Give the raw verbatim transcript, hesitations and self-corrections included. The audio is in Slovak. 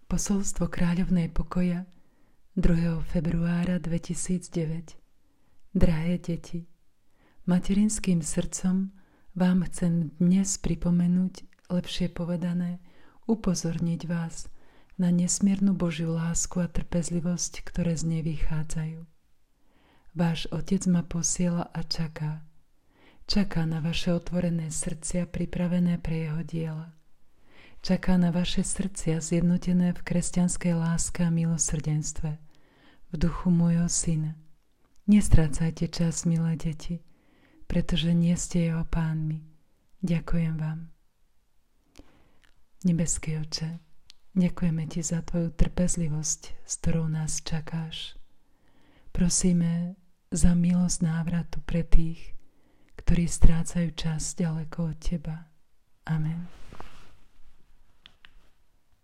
Posolstvo Kráľovnej pokoja druhého februára dvetisícdeväť. Drahé deti, materinským srdcom vám chcem dnes pripomenúť, lepšie povedané, upozorniť vás na nesmiernu Božiu lásku a trpezlivosť, ktoré z nej vychádzajú. Váš Otec ma posiela a čaká. Čaká na vaše otvorené srdcia pripravené pre jeho diela. Čaká na vaše srdcia zjednotené v kresťanskej láske a milosrdenstve, v duchu môjho syna. Nestrácajte čas, milé deti, pretože nie ste jeho pánmi. Ďakujem vám. Nebeský Oče, ďakujeme ti za tvoju trpezlivosť, s ktorou nás čakáš. Prosíme za milosť návratu pre tých, ktorí strácajú čas ďaleko od teba. Amen.